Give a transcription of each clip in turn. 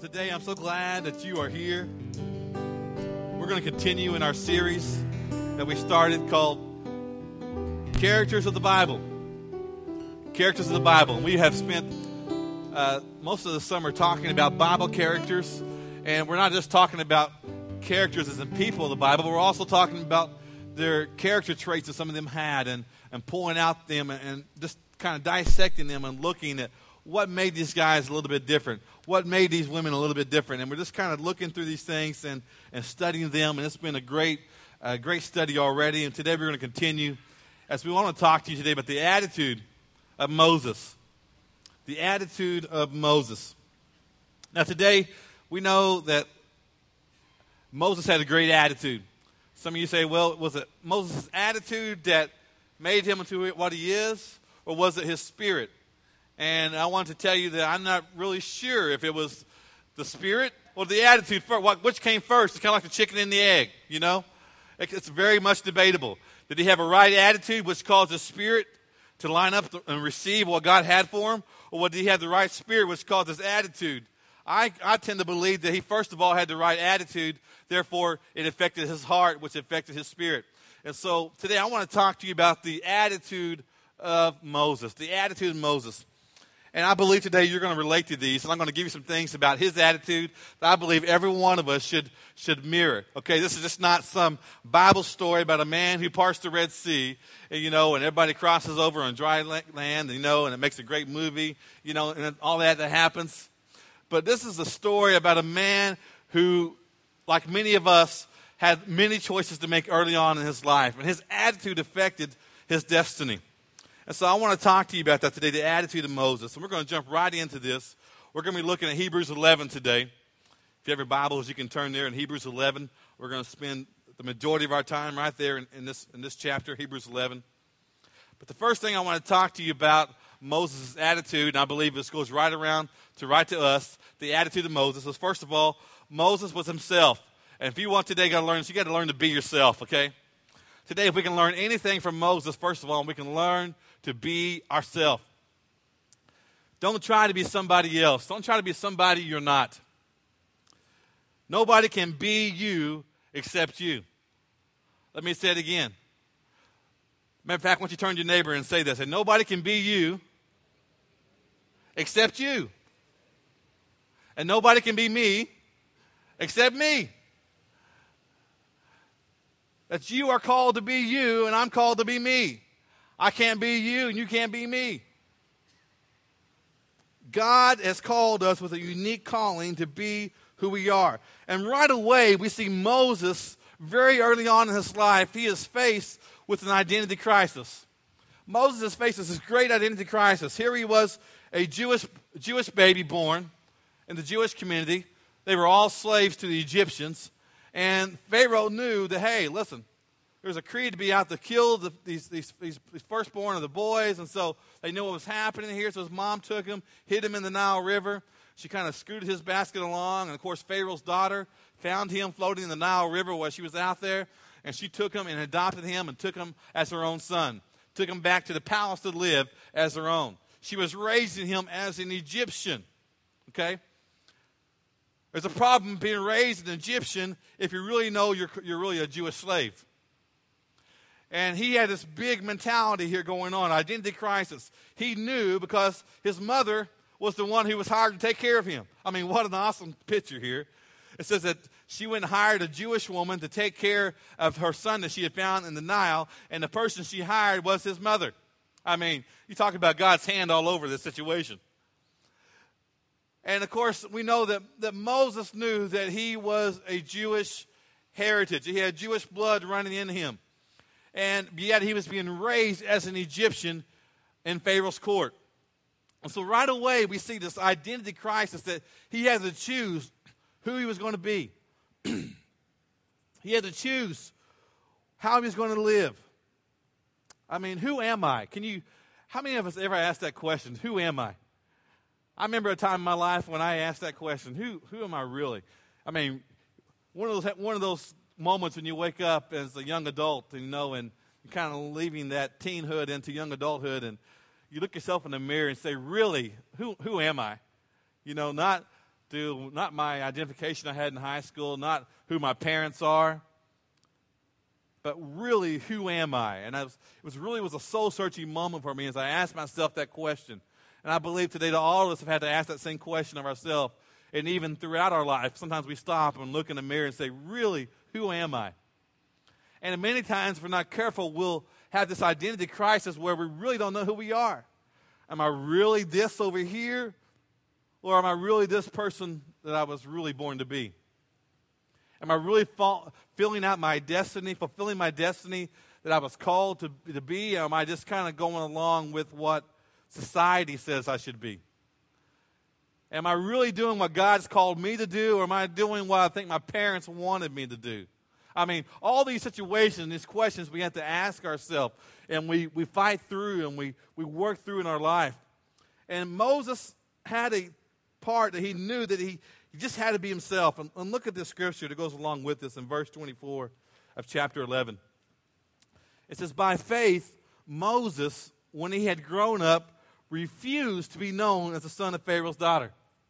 Today, I'm so glad that you are here. We're going to continue in our series that we started called Characters of the Bible. Characters of the Bible. And we have spent most of the summer talking about Bible characters. And we're not just talking about characters as in people of the Bible, but we're also talking about their character traits that some of them had and pulling out them and just kind of dissecting them and looking at what made these guys a little bit different, what made these women a little bit different. And we're just kind of looking through these things and studying them, and it's been a great study already. And today we're going to continue as we want to talk to you today about the attitude of Moses. The attitude of Moses. Now today we know that Moses had a great attitude. Some of you say, well, was it Moses' attitude that made him into what he is, or was it his spirit? And I want to tell you that I'm not really sure if it was the spirit or the attitude first. Which came first? It's kind of like the chicken and the egg, you know? It's very much debatable. Did he have a right attitude, which caused his spirit to line up and receive what God had for him? Or did he have the right spirit, which caused his attitude? I tend to believe that he, first of all, had the right attitude. Therefore, it affected his heart, which affected his spirit. And so today I want to talk to you about the attitude of Moses. The attitude of Moses. And I believe today you're going to relate to these, and I'm going to give you some things about his attitude that I believe every one of us should mirror. Okay, this is just not some Bible story about a man who parts the Red Sea, and everybody crosses over on dry land, and it makes a great movie, and all that happens. But this is a story about a man who, like many of us, had many choices to make early on in his life, and his attitude affected his destiny. And so I want to talk to you about that today, the attitude of Moses. And we're going to jump right into this. We're going to be looking at Hebrews 11 today. If you have your Bibles, you can turn there in Hebrews 11. We're going to spend the majority of our time right there in this chapter, Hebrews 11. But the first thing I want to talk to you about Moses' attitude, and I believe this goes right to us, the attitude of Moses, is first of all, Moses was himself. And if you want today, you got to learn to be yourself, okay? Today, if we can learn anything from Moses, first of all, we can learn to be ourselves. Don't try to be somebody else. Don't try to be somebody you're not. Nobody can be you except you. Let me say it again. Matter of fact, I want you to turn to your neighbor and say this. And nobody can be you except you. And nobody can be me except me. That you are called to be you, and I'm called to be me. I can't be you, and you can't be me. God has called us with a unique calling to be who we are. And right away, we see Moses, very early on in his life, he is faced with an identity crisis. Moses is faced with this great identity crisis. Here he was, a Jewish baby born in the Jewish community. They were all slaves to the Egyptians. And Pharaoh knew that, hey, listen, there's a decree to be out to kill these firstborn of the boys. And so they knew what was happening here. So his mom took him, hid him in the Nile River. She kind of scooted his basket along. And, of course, Pharaoh's daughter found him floating in the Nile River while she was out there. And she took him and adopted him and took him as her own son. Took him back to the palace to live as her own. She was raising him as an Egyptian. Okay? There's a problem being raised an Egyptian if you really know you're really a Jewish slave. And he had this big mentality here going on, identity crisis. He knew because his mother was the one who was hired to take care of him. I mean, what an awesome picture here. It says that she went and hired a Jewish woman to take care of her son that she had found in the Nile, and the person she hired was his mother. I mean, you talk about God's hand all over this situation. And, of course, we know that Moses knew that he was a Jewish heritage. He had Jewish blood running in him. And yet he was being raised as an Egyptian in Pharaoh's court. And so right away we see this identity crisis that he had to choose who he was going to be. He had to choose how he was going to live. I mean, who am I? How many of us ever asked that question? Who am I? I remember a time in my life when I asked that question, who am I really? I mean, one of those moments when you wake up as a young adult, and you're kind of leaving that teenhood into young adulthood, and you look yourself in the mirror and say, really, who am I? Not to not my identification I had in high school, not who my parents are, but really, who am I? And it was a soul-searching moment for me as I asked myself that question. And I believe today that all of us have had to ask that same question of ourselves. And even throughout our life, sometimes we stop and look in the mirror and say, really, who am I? And many times, if we're not careful, we'll have this identity crisis where we really don't know who we are. Am I really this over here? Or am I really this person that I was really born to be? Am I really filling out my destiny, fulfilling my destiny that I was called to be? Or am I just kind of going along with what society says I should be? Am I really doing what God's called me to do, or am I doing what I think my parents wanted me to do? I mean, all these situations, these questions we have to ask ourselves, and we fight through and we work through in our life. And Moses had a part that he knew that he just had to be himself. And look at this scripture that goes along with this in verse 24 of chapter 11. It says, by faith, Moses, when he had grown up, refused to be known as the son of Pharaoh's daughter.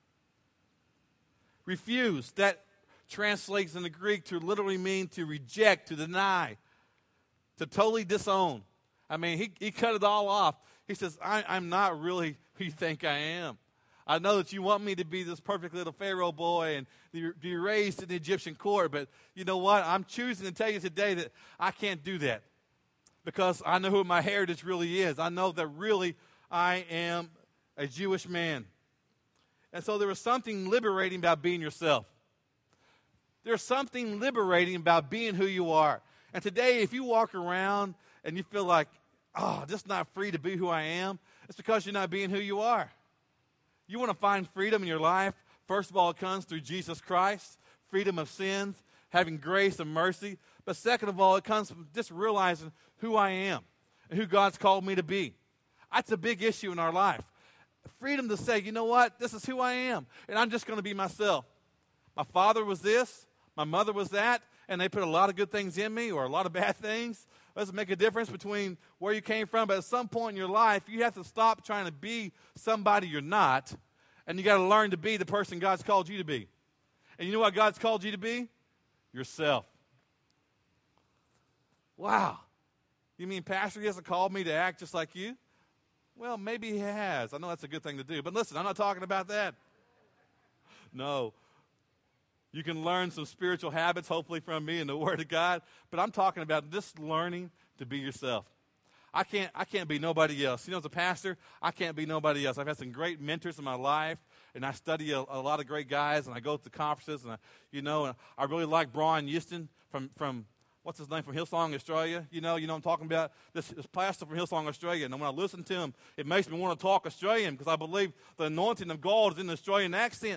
Refused. That translates in the Greek to literally mean to reject, to deny, to totally disown. I mean, he cut it all off. He says, I'm not really who you think I am. I know that you want me to be this perfect little Pharaoh boy and be raised in the Egyptian court, but you know what? I'm choosing to tell you today that I can't do that because I know who my heritage really is. I know that really I am a Jewish man. And so there was something liberating about being yourself. There's something liberating about being who you are. And today, if you walk around and you feel like, oh, I'm just not free to be who I am, it's because you're not being who you are. You want to find freedom in your life. First of all, it comes through Jesus Christ, freedom of sins, having grace and mercy. But second of all, it comes from just realizing who I am and who God's called me to be. That's a big issue in our life. Freedom to say, you know what, this is who I am, and I'm just going to be myself. My father was this, my mother was that, and they put a lot of good things in me or a lot of bad things. It doesn't make a difference between where you came from, but at some point in your life, you have to stop trying to be somebody you're not, and you got to learn to be the person God's called you to be. And you know what God's called you to be? Yourself. Wow. You mean Pastor, he hasn't called me to act just like you? Well, maybe he has. I know that's a good thing to do. But listen, I'm not talking about that. No. You can learn some spiritual habits, hopefully, from me and the Word of God. But I'm talking about just learning to be yourself. I can't be nobody else. You know, as a pastor, I can't be nobody else. I've had some great mentors in my life, and I study a lot of great guys, and I go to conferences, and I really like Brian Houston from what's his name, from Hillsong, Australia. You know I'm talking about this pastor from Hillsong, Australia. And when I listen to him, it makes me want to talk Australian because I believe the anointing of God is in the Australian accent.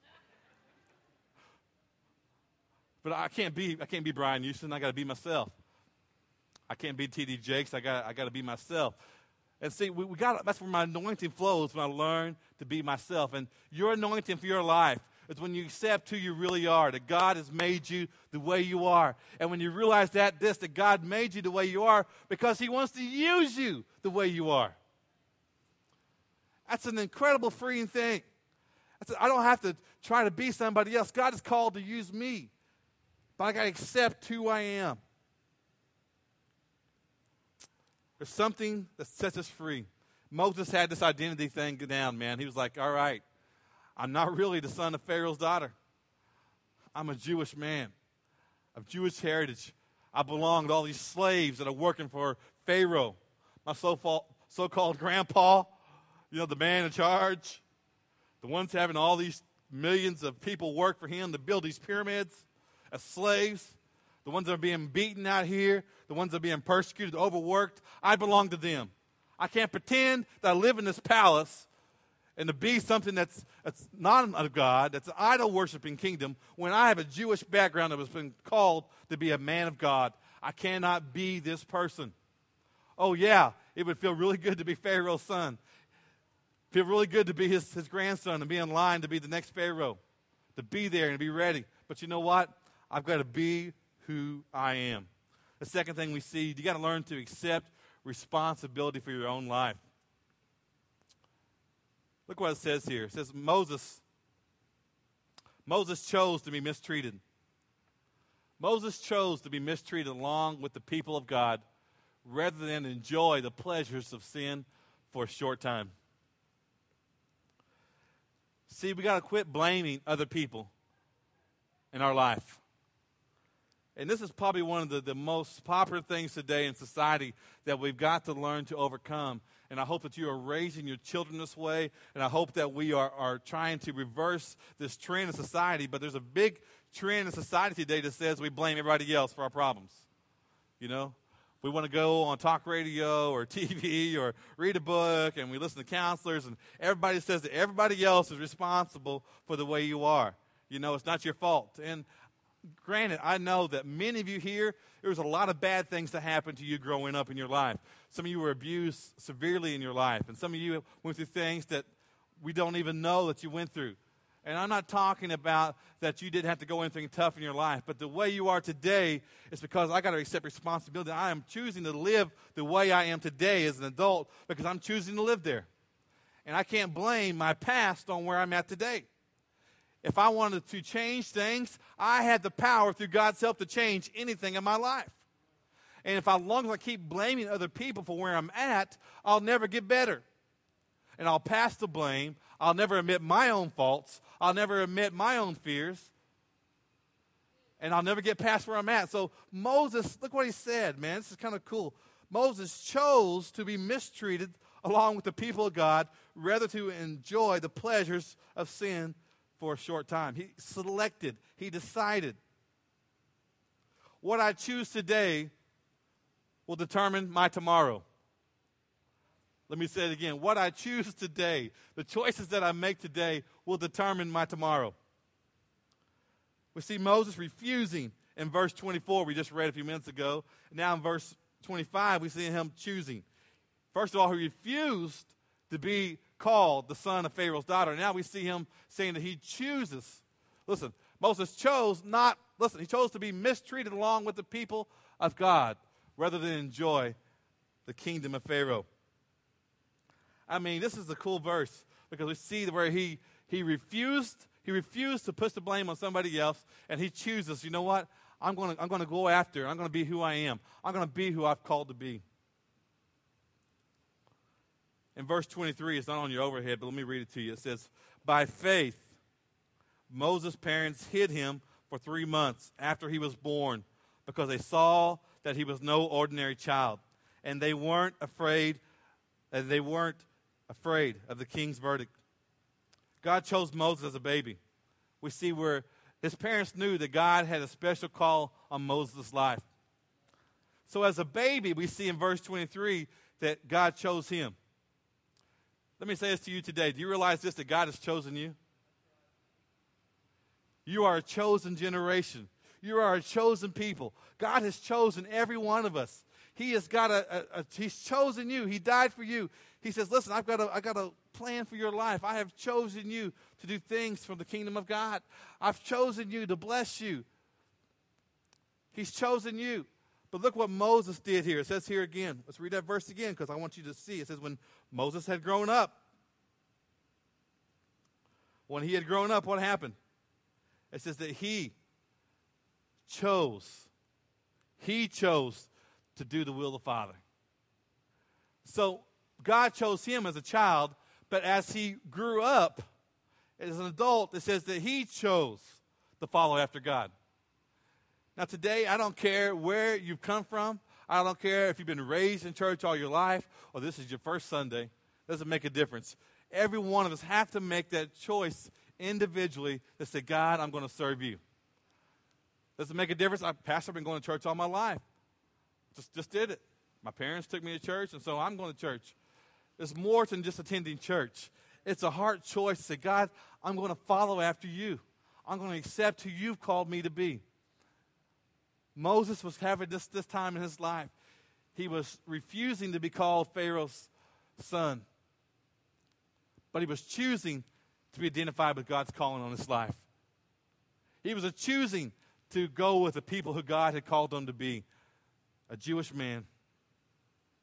But I can't be Brian Houston. I got to be myself. I can't be T.D. Jakes. I got to be myself. And see, that's where my anointing flows, when I learn to be myself. And your anointing for your life is when you accept who you really are, that God has made you the way you are. And when you realize that God made you the way you are because he wants to use you the way you are. That's an incredible freeing thing. I don't have to try to be somebody else. God is called to use me. But I got to accept who I am. There's something that sets us free. Moses had this identity thing go down, man. He was like, all right, I'm not really the son of Pharaoh's daughter. I'm a Jewish man of Jewish heritage. I belong to all these slaves that are working for Pharaoh. My so-called grandpa, the man in charge, the ones having all these millions of people work for him to build these pyramids as slaves, the ones that are being beaten out here, the ones that are being persecuted, overworked. I belong to them. I can't pretend that I live in this palace and to be something that's not of God, that's an idol-worshiping kingdom, when I have a Jewish background that has been called to be a man of God. I cannot be this person. Oh, yeah, it would feel really good to be Pharaoh's son. Feel really good to be his grandson and be in line to be the next Pharaoh, to be there and be ready. But you know what? I've got to be who I am. The second thing we see, you got to learn to accept responsibility for your own life. Look what it says here. It says Moses Moses chose to be mistreated. Moses chose to be mistreated along with the people of God rather than enjoy the pleasures of sin for a short time. See, we got to quit blaming other people in our life. And this is probably one of the most popular things today in society that we've got to learn to overcome. And I hope that you are raising your children this way. And I hope that we are trying to reverse this trend in society. But there's a big trend in society today that says we blame everybody else for our problems. You know? We want to go on talk radio or TV or read a book, and we listen to counselors, and everybody says that everybody else is responsible for the way you are. You know, it's not your fault. And granted, I know that many of you here, there was a lot of bad things that happened to you growing up in your life. Some of you were abused severely in your life, and some of you went through things that we don't even know that you went through. And I'm not talking about that you didn't have to go anything tough in your life, but the way you are today is because I got to accept responsibility. I am choosing to live the way I am today as an adult because I'm choosing to live there. And I can't blame my past on where I'm at today. If I wanted to change things, I had the power through God's help to change anything in my life. And as long as I keep blaming other people for where I'm at, I'll never get better. And I'll pass the blame. I'll never admit my own faults. I'll never admit my own fears. And I'll never get past where I'm at. So Moses, look what he said, man. This is kind of cool. Moses chose to be mistreated along with the people of God rather to enjoy the pleasures of sin for a short time. He selected. He decided. What I choose today will determine my tomorrow. Let me say it again. What I choose today, the choices that I make today will determine my tomorrow. We see Moses refusing in verse 24, we just read a few minutes ago. Now in verse 25, we see him choosing. First of all, he refused to be called the son of Pharaoh's daughter. Now we see him saying that he chooses. Listen, Moses chose he chose to be mistreated along with the people of God rather than enjoy the kingdom of Pharaoh. I mean, this is a cool verse because we see where he refused to put the blame on somebody else, and he chooses, you know what? I'm going to go after. I'm going to be who I am. I'm going to be who I've called to be. In verse 23, it's not on your overhead, but let me read it to you. It says, by faith, Moses' parents hid him for 3 months after he was born because they saw that he was no ordinary child, and they weren't afraid of the king's verdict. God chose Moses as a baby. We see where his parents knew that God had a special call on Moses' life. So as a baby, we see in verse 23 that God chose him. Let me say this to you today. Do you realize this, that God has chosen you? You are a chosen generation. You are a chosen people. God has chosen every one of us. He has got He's chosen you. He died for you. He says, listen, I've got a plan for your life. I have chosen you to do things for the kingdom of God. I've chosen you to bless you. He's chosen you. But look what Moses did here. It says here again. Let's read that verse again because I want you to see. It says when Moses had grown up. When he had grown up, what happened? It says that he chose to do the will of the Father. So God chose him as a child, but as he grew up as an adult, it says that he chose to follow after God. Now today, I don't care where you've come from. I don't care if you've been raised in church all your life or this is your first Sunday. It doesn't make a difference. Every one of us have to make that choice individually to say, God, I'm going to serve you. Does it make a difference? Pastor, I've been going to church all my life. Just did it. My parents took me to church, and so I'm going to church. It's more than just attending church. It's a hard choice to say, God, I'm going to follow after you. I'm going to accept who you've called me to be. Moses was having this time in his life. He was refusing to be called Pharaoh's son. But he was choosing to be identified with God's calling on his life. He was choosing to go with the people who God had called him to be, a Jewish man.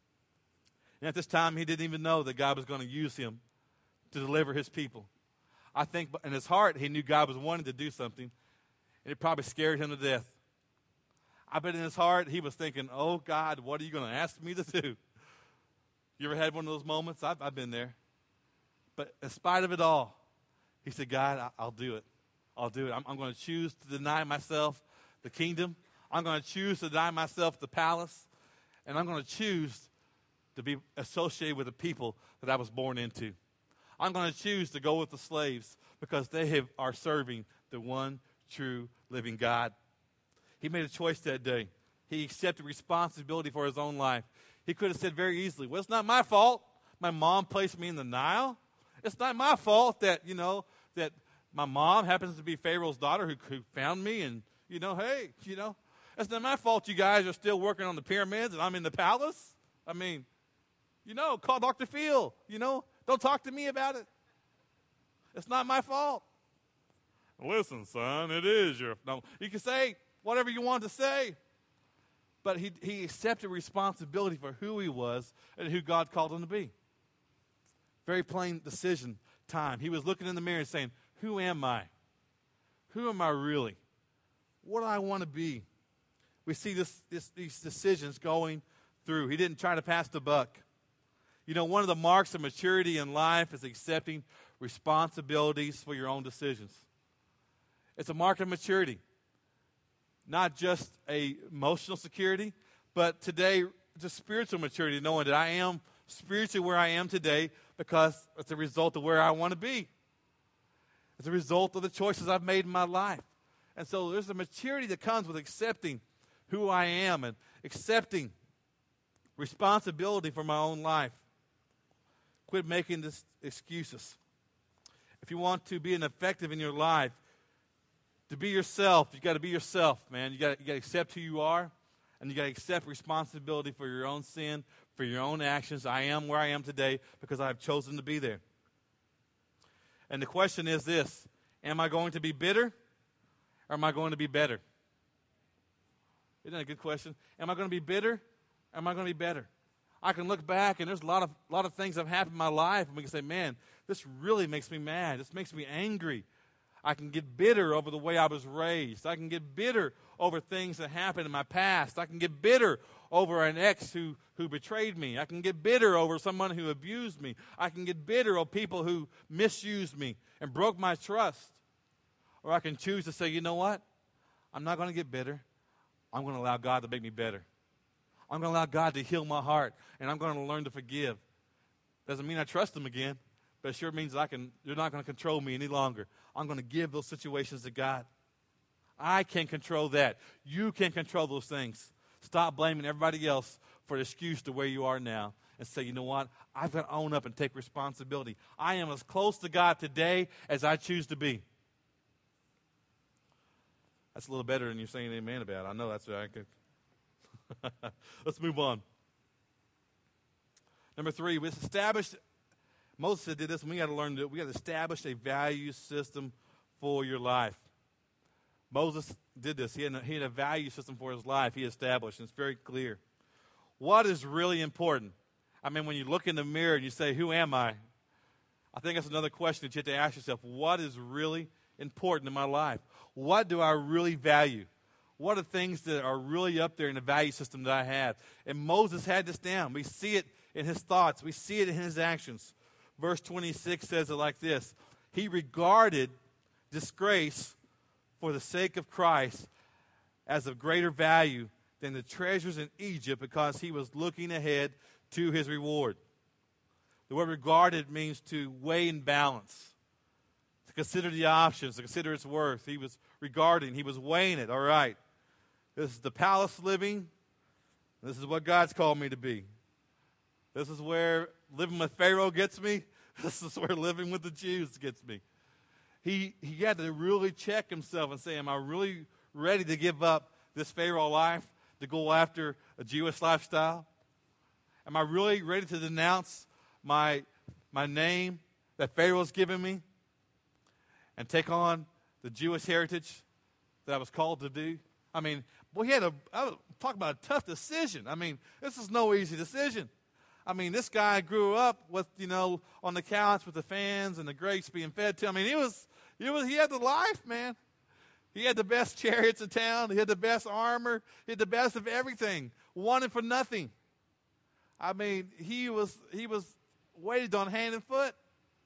And at this time, he didn't even know that God was going to use him to deliver his people. I think in his heart, he knew God was wanting to do something, and it probably scared him to death. I bet in his heart, he was thinking, oh, God, what are you going to ask me to do? You ever had one of those moments? I've been there. But in spite of it all, he said, God, I'll do it. I'll do it. I'm going to choose to deny myself the kingdom. I'm going to choose to deny myself the palace. And I'm going to choose to be associated with the people that I was born into. I'm going to choose to go with the slaves because they are serving the one true living God. He made a choice that day. He accepted responsibility for his own life. He could have said very easily, well, it's not my fault. My mom placed me in the Nile. It's not my fault that, that my mom happens to be Pharaoh's daughter who found me and, hey, it's not my fault you guys are still working on the pyramids and I'm in the palace. I mean, call Dr. Phil, don't talk to me about it. It's not my fault. Listen, son, it is your, no, you can say whatever you want to say. But he accepted responsibility for who he was and who God called him to be. Very plain decision time. He was looking in the mirror and saying, who am I? Who am I really? What do I want to be? We see these decisions going through. He didn't try to pass the buck. One of the marks of maturity in life is accepting responsibilities for your own decisions. It's a mark of maturity. Not just a emotional security, but today, just spiritual maturity, knowing that I am spiritually where I am today because it's a result of where I want to be. It's a result of the choices I've made in my life. And so there's a maturity that comes with accepting who I am and accepting responsibility for my own life. Quit making this excuses. If you want to be an effective in your life, to be yourself, you got to be yourself, man. You got to accept who you are, and you got to accept responsibility for your own sin, for your own actions. I am where I am today because I have chosen to be there. And the question is this: am I going to be bitter, or am I going to be better? Isn't that a good question? Am I going to be bitter, or am I going to be better? I can look back, and there's a lot of things that have happened in my life, and we can say, man, this really makes me mad. This makes me angry. I can get bitter over the way I was raised. I can get bitter over things that happened in my past. I can get bitter over an ex who betrayed me. I can get bitter over someone who abused me. I can get bitter over people who misused me and broke my trust. Or I can choose to say, you know what? I'm not going to get bitter. I'm going to allow God to make me better. I'm going to allow God to heal my heart, and I'm going to learn to forgive. Doesn't mean I trust Him again, but it sure means you're not going to control me any longer. I'm going to give those situations to God. I can control that. You can control those things. Stop blaming everybody else for the excuse to where you are now and say, you know what? I've got to own up and take responsibility. I am as close to God today as I choose to be. That's a little better than you're saying amen about. I know that's what I could. Let's move on. Number 3, we established. Moses did this, and we got to learn that we got to establish a value system for your life. Moses did this. He had a value system for his life. He established, and it's very clear. What is really important? I mean, when you look in the mirror and you say, "Who am I?" I think that's another question that you have to ask yourself. What is really important in my life? What do I really value? What are things that are really up there in the value system that I have? And Moses had this down. We see it in his thoughts. We see it in his actions. Verse 26 says it like this: he regarded disgrace for the sake of Christ as of greater value than the treasures in Egypt, because he was looking ahead to his reward. The word regarded means to weigh and balance, to consider the options, to consider its worth. He was regarding, he was weighing it. All right, this is the palace living. This is what God's called me to be. This is where living with Pharaoh gets me. This is where living with the Jews gets me. He had to really check himself and say, am I really ready to give up this Pharaoh life to go after a Jewish lifestyle? Am I really ready to denounce my name that Pharaoh's given me and take on the Jewish heritage that I was called to do? I mean, boy, talk about a tough decision. I mean, this is no easy decision. I mean, this guy grew up with, on the couch with the fans and the grapes being fed to him. I mean, he had the life, man. He had the best chariots in town. He had the best armor. He had the best of everything. Wanted for nothing. I mean, he was weighted on hand and foot.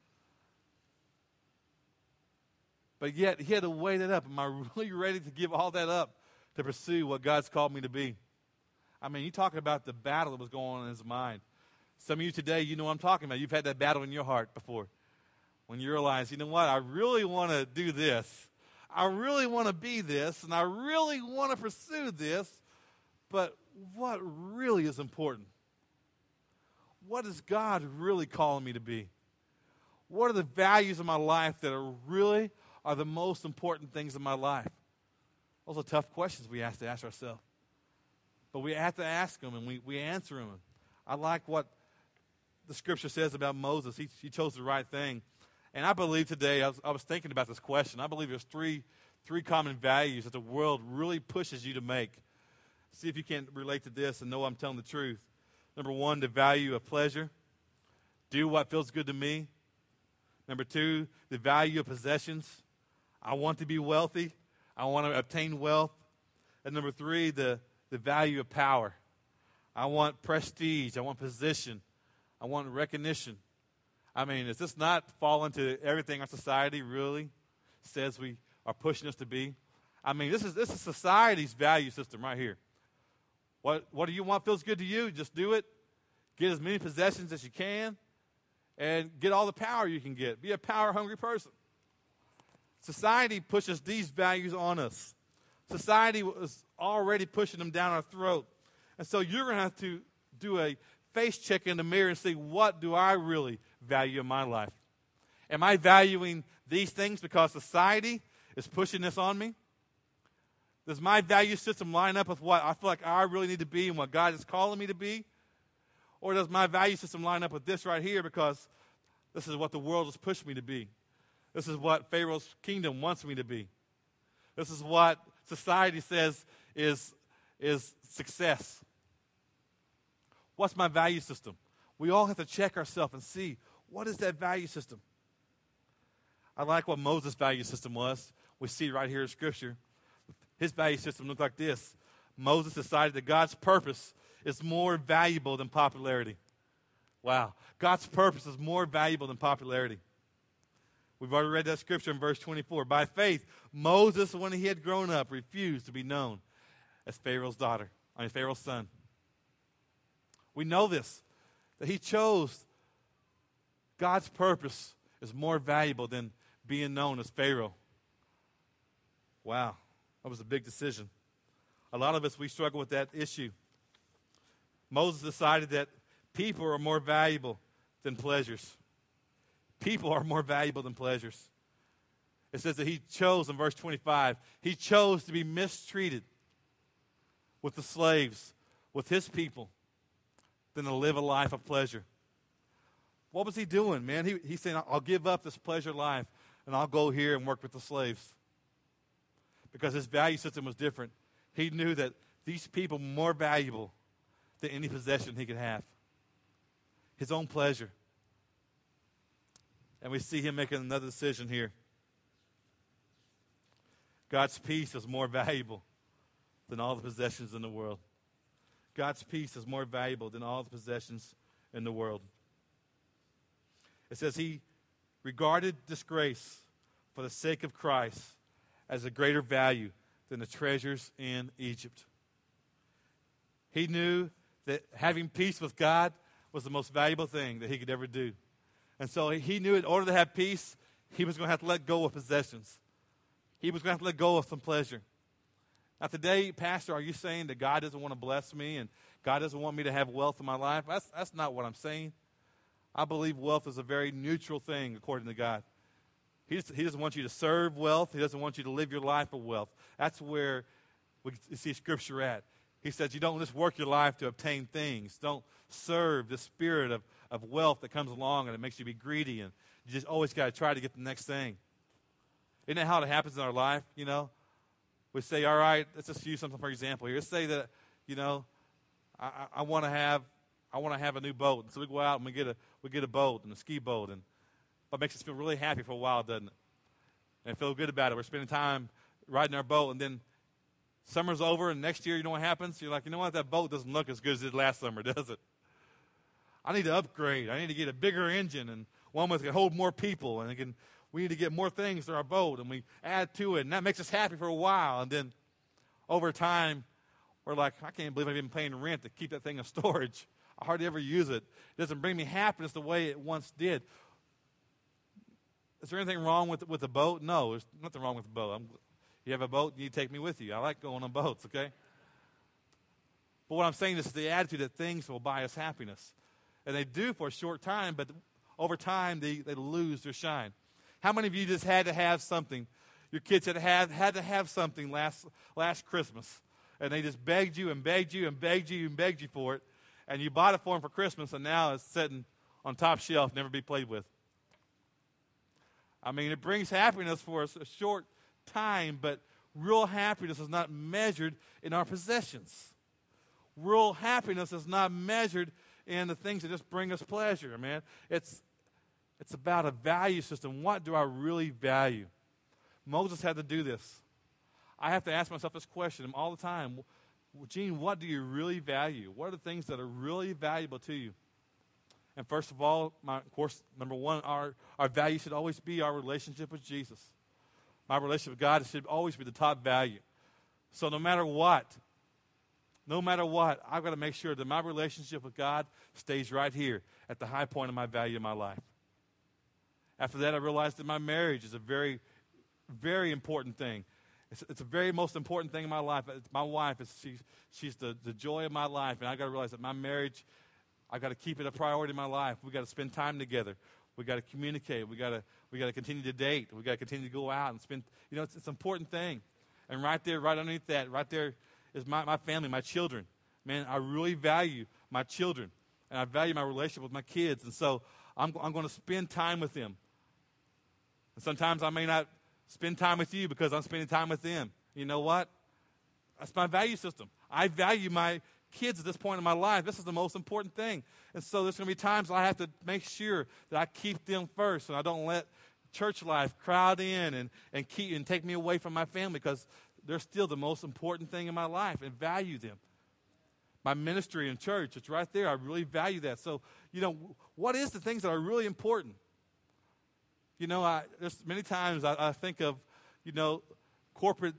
But yet, he had to weigh that up. Am I really ready to give all that up to pursue what God's called me to be? I mean, you talking about the battle that was going on in his mind. Some of you today, you know what I'm talking about. You've had that battle in your heart before. When you realize, you know what, I really want to do this. I really want to be this, and I really want to pursue this. But what really is important? What is God really calling me to be? What are the values of my life that are the most important things in my life? Those are tough questions we have to ask ourselves. But we have to ask them, and we answer them. I like what the Scripture says about Moses. He chose the right thing. And I believe today, I was thinking about this question. I believe there's three common values that the world really pushes you to make. See if you can relate to this and know I'm telling the truth. Number one, the value of pleasure. Do what feels good to me. Number two, the value of possessions. I want to be wealthy. I want to obtain wealth. And number three, the value of power. I want prestige. I want position. I want recognition. I mean, does this not fall into everything our society really says we are pushing us to be? I mean, this is society's value system right here. What do you want feels good to you? Just do it. Get as many possessions as you can. And get all the power you can get. Be a power-hungry person. Society pushes these values on us. Society is already pushing them down our throat. And so you're going to have to do a face check in the mirror and see, what do I really value in my life? Am I valuing these things because society is pushing this on me? Does my value system line up with what I feel like I really need to be and what God is calling me to be? Or does my value system line up with this right here because this is what the world has pushed me to be? This is what Pharaoh's kingdom wants me to be. This is what society says is success. What's my value system? We all have to check ourselves and see, what is that value system? I like what Moses' value system was. We see it right here in Scripture. His value system looked like this. Moses decided that God's purpose is more valuable than popularity. Wow. God's purpose is more valuable than popularity. We've already read that scripture in verse 24. By faith, Moses, when he had grown up, refused to be known as Pharaoh's son. We know this, that he chose God's purpose is more valuable than being known as Pharaoh. Wow. That was a big decision. A lot of us, we struggle with that issue. Moses decided that people are more valuable than pleasures. People are more valuable than pleasures. It says that he chose, in verse 25, he chose to be mistreated with the slaves, with his people, than to live a life of pleasure. What was he doing, man? He's saying, I'll give up this pleasure life, and I'll go here and work with the slaves. Because his value system was different. He knew that these people were more valuable than any possession he could have. His own pleasure. And we see him making another decision here. God's peace is more valuable than all the possessions in the world. God's peace is more valuable than all the possessions in the world. It says he regarded disgrace for the sake of Christ as a greater value than the treasures in Egypt. He knew that having peace with God was the most valuable thing that he could ever do. And so he knew in order to have peace, he was going to have to let go of possessions. He was going to have to let go of some pleasure. Now today, Pastor, are you saying that God doesn't want to bless me and God doesn't want me to have wealth in my life? That's not what I'm saying. I believe wealth is a very neutral thing according to God. He doesn't want you to serve wealth. He doesn't want you to live your life of wealth. That's where we see Scripture at. He says you don't just work your life to obtain things. Don't serve the spirit of wealth that comes along and it makes you be greedy, and you just always got to try to get the next thing. Isn't that how it happens in our life, you know? We say, all right, let's just use something for example here. Let's say that, you know, I want to have I want to have a new boat. And so we go out and we get a boat and a ski boat. And it makes us feel really happy for a while, doesn't it? And feel good about it. We're spending time riding our boat. And then summer's over and next year, you know what happens? You're like, you know what? That boat doesn't look as good as it did last summer, does it? I need to upgrade. I need to get a bigger engine and one that can hold more people. And we need to get more things to our boat. And we add to it. And that makes us happy for a while. And then over time, we're like, I can't believe I've been paying rent to keep that thing in storage. I hardly ever use it. It doesn't bring me happiness the way it once did. Is there anything wrong with the boat? No, there's nothing wrong with the boat. You have a boat, you need to take me with you. I like going on boats, okay? But what I'm saying is the attitude that things will buy us happiness. And they do for a short time, but over time they lose their shine. How many of you just had to have something? Your kids had to have something last Christmas. And they just begged you and begged you and begged you and begged you for it. And you bought it for them for Christmas, and now it's sitting on top shelf, never be played with. I mean, it brings happiness for us a short time, but real happiness is not measured in our possessions. Real happiness is not measured in the things that just bring us pleasure, man. It's about a value system. What do I really value? Moses had to do this. I have to ask myself this question all the time. Gene, what do you really value? What are the things that are really valuable to you? And first of all, of course, number one, our value should always be our relationship with Jesus. My relationship with God should always be the top value. So no matter what, I've got to make sure that my relationship with God stays right here at the high point of my value in my life. After that, I realized that my marriage is a very, very important thing. It's the very most important thing in my life. My wife, she's the joy of my life, and I've got to realize that my marriage, I've got to keep it a priority in my life. We've got to spend time together. We've got to communicate. We've got to continue to date. We've got to continue to go out and spend, it's an important thing. And right there, right underneath that, right there is my family, my children. Man, I really value my children, and I value my relationship with my kids. And so I'm going to spend time with them. And sometimes I may not spend time with you because I'm spending time with them. You know what? That's my value system. I value my kids at this point in my life. This is the most important thing. And so there's going to be times I have to make sure that I keep them first and I don't let church life crowd in and take me away from my family, because they're still the most important thing in my life, and value them. My ministry in church, it's right there. I really value that. So, what is the things that are really important? There's many times I think of, corporate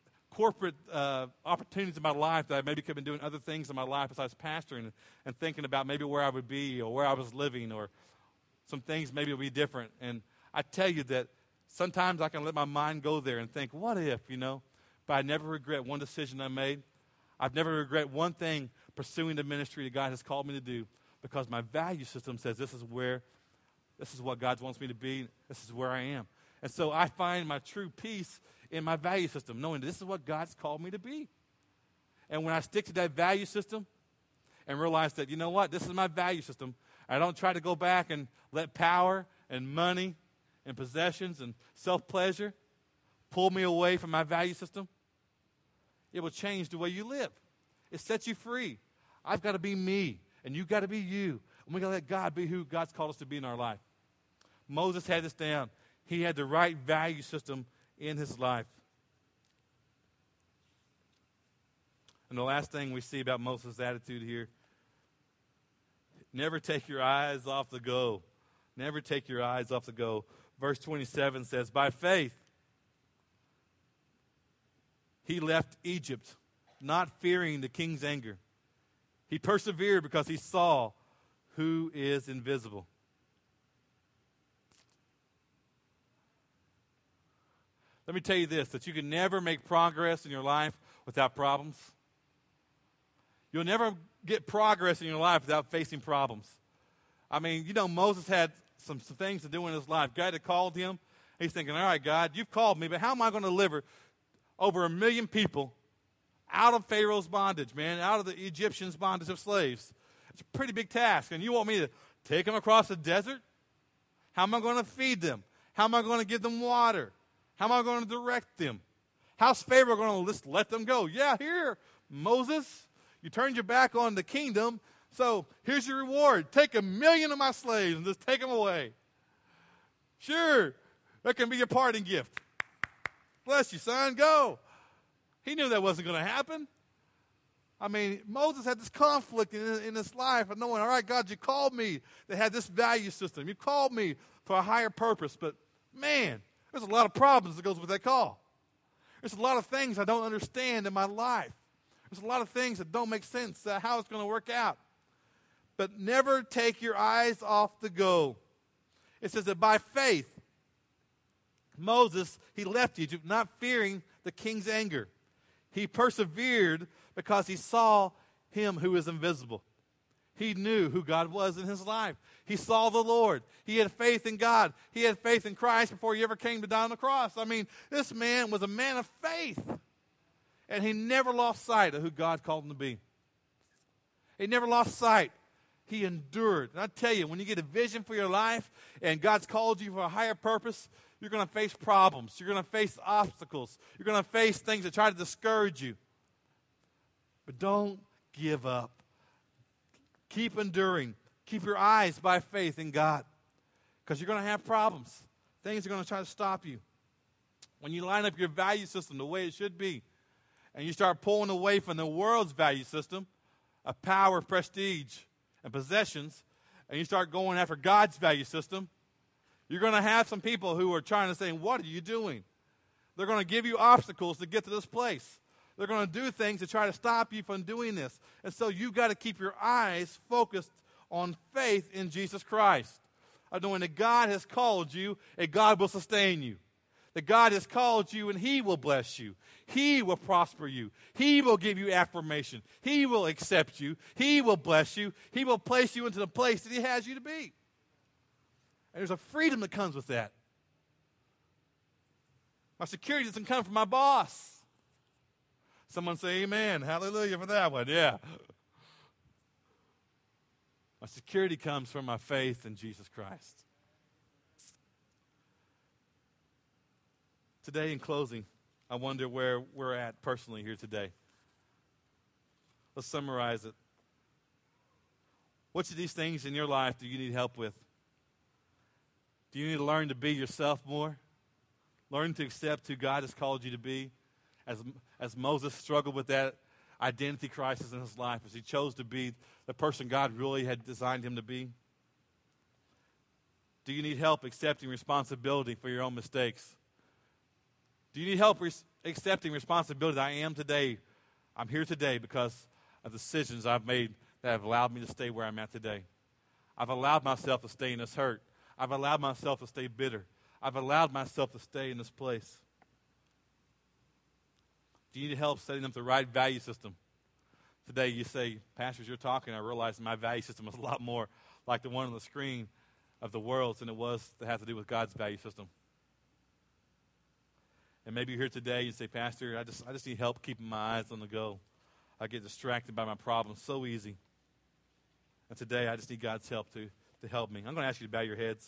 opportunities in my life that I maybe could have been doing other things in my life besides pastoring, and thinking about maybe where I would be or where I was living, or some things maybe will be different. And I tell you that sometimes I can let my mind go there and think, what if, but I never regret one decision I made. I've never regret one thing pursuing the ministry that God has called me to do, because my value system says this is what God wants me to be. This is where I am. And so I find my true peace in my value system, knowing this is what God's called me to be. And when I stick to that value system and realize that, this is my value system, I don't try to go back and let power and money and possessions and self-pleasure pull me away from my value system, it will change the way you live. It sets you free. I've got to be me, and you've got to be you. And we've got to let God be who God's called us to be in our life. Moses had this down. He had the right value system in his life. And the last thing we see about Moses' attitude here, never take your eyes off the goal. Never take your eyes off the goal. Verse 27 says, by faith, he left Egypt, not fearing the king's anger. He persevered because he saw who is invisible. Let me tell you this, that you can never make progress in your life without problems. You'll never get progress in your life without facing problems. I mean, Moses had some things to do in his life. God had called him. He's thinking, all right, God, you've called me, but how am I going to deliver over 1 million people out of Pharaoh's bondage, man, out of the Egyptians' bondage of slaves? It's a pretty big task. And you want me to take them across the desert? How am I going to feed them? How am I going to give them water? How am I going to direct them? How's Pharaoh going to let them go? Yeah, here, Moses, you turned your back on the kingdom, So here's your reward. Take 1,000,000 of my slaves and just take them away. Sure, that can be your parting gift. Bless you, son. Go. He knew that wasn't going to happen. I mean, Moses had this conflict in his life of knowing, all right, God, you called me to have this value system. You called me for a higher purpose. But, man, there's a lot of problems that goes with that call. There's a lot of things I don't understand in my life. There's a lot of things that don't make sense how it's going to work out. But never take your eyes off the goal. It says that by faith, Moses, he left Egypt not fearing the king's anger. He persevered because he saw him who is invisible. He knew who God was in his life. He saw the Lord. He had faith in God. He had faith in Christ before he ever came to die on the cross. I mean, this man was a man of faith. And he never lost sight of who God called him to be. He never lost sight. He endured. And I tell you, when you get a vision for your life and God's called you for a higher purpose, you're going to face problems. You're going to face obstacles. You're going to face things that try to discourage you. But don't give up. Keep enduring. Keep your eyes by faith in God. Because you're going to have problems. Things are going to try to stop you. When you line up your value system the way it should be, and you start pulling away from the world's value system of power, prestige, and possessions, and you start going after God's value system, you're going to have some people who are trying to say, what are you doing? They're going to give you obstacles to get to this place. They're going to do things to try to stop you from doing this. And so you've got to keep your eyes focused on faith in Jesus Christ. Knowing that God has called you and God will sustain you. That God has called you and He will bless you. He will prosper you. He will give you affirmation. He will accept you. He will bless you. He will place you into the place that He has you to be. And there's a freedom that comes with that. My security doesn't come from my boss. Someone say amen. Hallelujah for that one. Yeah. My security comes from my faith in Jesus Christ. Today, in closing, I wonder where we're at personally here today. Let's summarize it. Which of these things in your life do you need help with? Do you need to learn to be yourself more? Learn to accept who God has called you to be? As Moses struggled with that identity crisis in his life, as he chose to be the person God really had designed him to be? Do you need help accepting responsibility for your own mistakes? Do you need help accepting responsibility that I am today? I'm here today because of decisions I've made that have allowed me to stay where I'm at today. I've allowed myself to stay in this hurt. I've allowed myself to stay bitter. I've allowed myself to stay in this place. Do you need help setting up the right value system? Today you say, Pastor, as you're talking, I realize my value system is a lot more like the one on the screen of the world's than it was that had to do with God's value system. And maybe you're here today and you say, Pastor, I just need help keeping my eyes on the goal. I get distracted by my problems so easy. And today I just need God's help to help me. I'm going to ask you to bow your heads.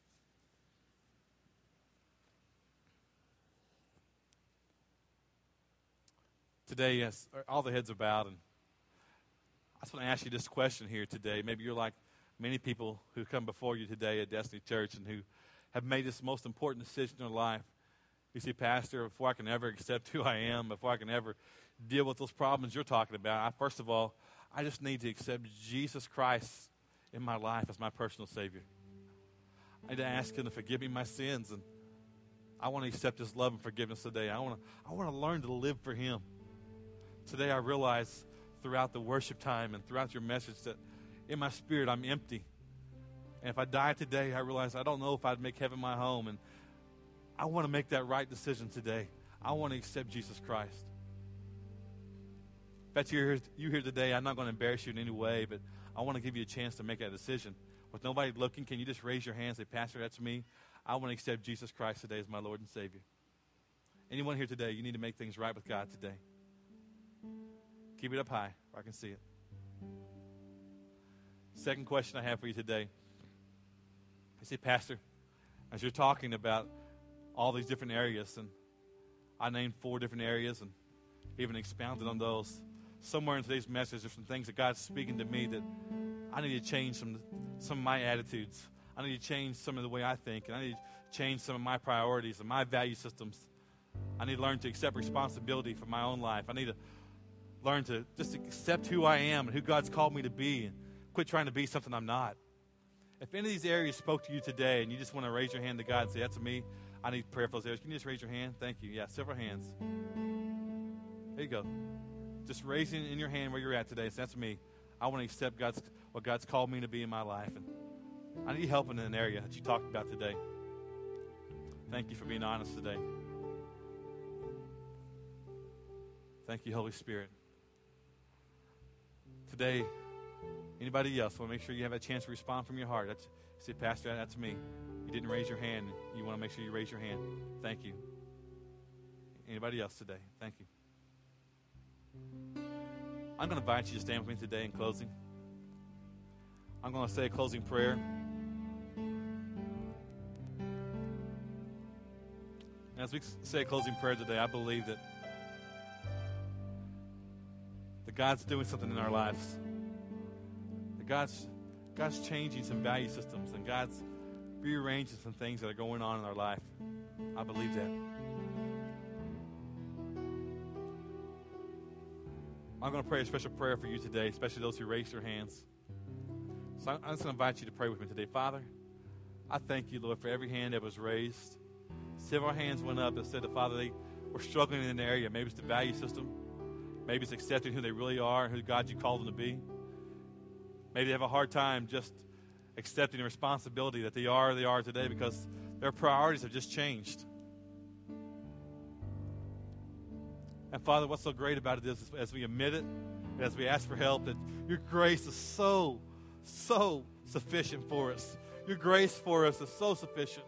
Today, yes, all the heads are bowed. And I just want to ask you this question here today. Maybe you're like many people who come before you today at Destiny Church and who have made this most important decision in their life. You see, Pastor, before I can ever accept who I am, before I can ever deal with those problems you're talking about, first of all, I just need to accept Jesus Christ in my life as my personal Savior. I need to ask Him to forgive me my sins, and I want to accept His love and forgiveness today. I want to learn to live for Him. Today I realize throughout the worship time and throughout your message that in my spirit I'm empty. And if I die today, I realize I don't know if I'd make heaven my home. And I want to make that right decision today. I want to accept Jesus Christ. If that's you here today, I'm not going to embarrass you in any way, but I want to give you a chance to make that decision. With nobody looking, can you just raise your hand and say, Pastor, that's me. I want to accept Jesus Christ today as my Lord and Savior. Anyone here today, you need to make things right with God today. Keep it up high where I can see it. Second question I have for you today. You see, Pastor, as you're talking about all these different areas, and I named 4 different areas and even expounded on those. somewhere in today's message, there's some things that God's speaking to me that I need to change some of my attitudes. I need to change some of the way I think, and I need to change some of my priorities and my value systems. I need to learn to accept responsibility for my own life. I need to learn to just accept who I am and who God's called me to be, and quit trying to be something I'm not. If any of these areas spoke to you today and you just want to raise your hand to God and say, that's me, I need prayer for those areas. Can you just raise your hand? Thank you. Yeah, several hands. There you go. Just raising in your hand where you're at today. So that's me. I want to accept what God's called me to be in my life. And I need help in an area that you talked about today. Thank you for being honest today. Thank you, Holy Spirit. Today, anybody else want to make sure you have a chance to respond from your heart? Say, Pastor, that's me. You didn't raise your hand. You want to make sure you raise your hand. Thank you. Anybody else today? Thank you. I'm going to invite you to stand with me today in closing. I'm going to say a closing prayer. As we say a closing prayer today, I believe that God's doing something in our lives. That God's changing some value systems, and God's rearranging some things that are going on in our life. I believe that. I'm going to pray a special prayer for you today, especially those who raised their hands. So I'm just going to invite you to pray with me today. Father, I thank you, Lord, for every hand that was raised. Several hands went up that said that, Father, they were struggling in an area. Maybe it's the value system. Maybe it's accepting who they really are and who God you called them to be. Maybe they have a hard time just accepting the responsibility that they are today because their priorities have just changed. And Father, what's so great about it is as we admit it, and as we ask for help, that your grace is so sufficient for us. Your grace for us is so sufficient.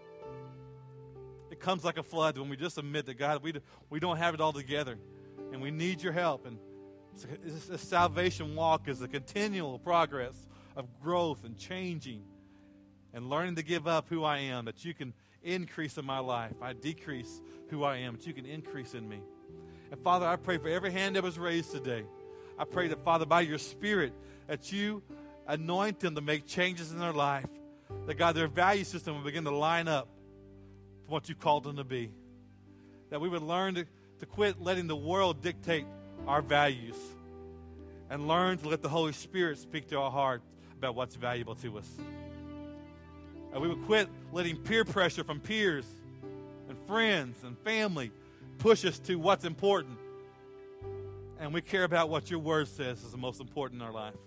It comes like a flood when we just admit that, God, we don't have it all together, and we need your help. And this salvation walk is a continual progress of growth and changing and learning to give up who I am, that you can increase in my life. I decrease who I am, that you can increase in me. And Father, I pray for every hand that was raised today. I pray that, Father, by your Spirit, that you anoint them to make changes in their life. That, God, their value system will begin to line up to what you called them to be. That we would learn to quit letting the world dictate our values and learn to let the Holy Spirit speak to our heart about what's valuable to us. And we would quit letting peer pressure from peers and friends and family push us to what's important. And we care about what your word says is the most important in our life.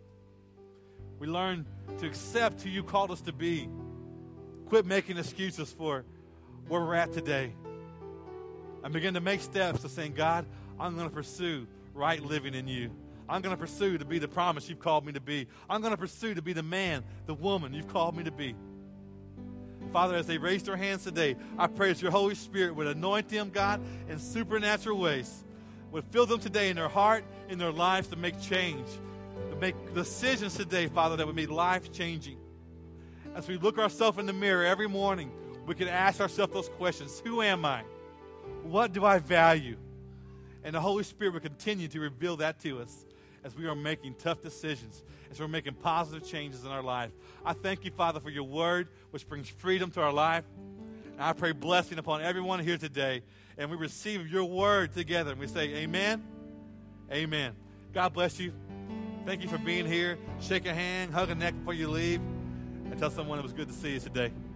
We learn to accept who you called us to be. Quit making excuses for where we're at today. And begin to make steps to saying, God, I'm going to pursue right living in you. I'm going to pursue to be the promise you've called me to be. I'm going to pursue to be the man, the woman you've called me to be. Father, as they raise their hands today, I pray that your Holy Spirit would anoint them, God, in supernatural ways. Would fill them today in their heart, in their lives to make change. To make decisions today, Father, that would be life-changing. As we look ourselves in the mirror every morning, we can ask ourselves those questions. Who am I? What do I value? And the Holy Spirit will continue to reveal that to us as we are making tough decisions, as we're making positive changes in our life. I thank you, Father, for your word, which brings freedom to our life. And I pray blessing upon everyone here today. And we receive your word together. And we say, amen, amen. God bless you. Thank you for being here. Shake a hand, hug a neck before you leave. And tell someone it was good to see you today.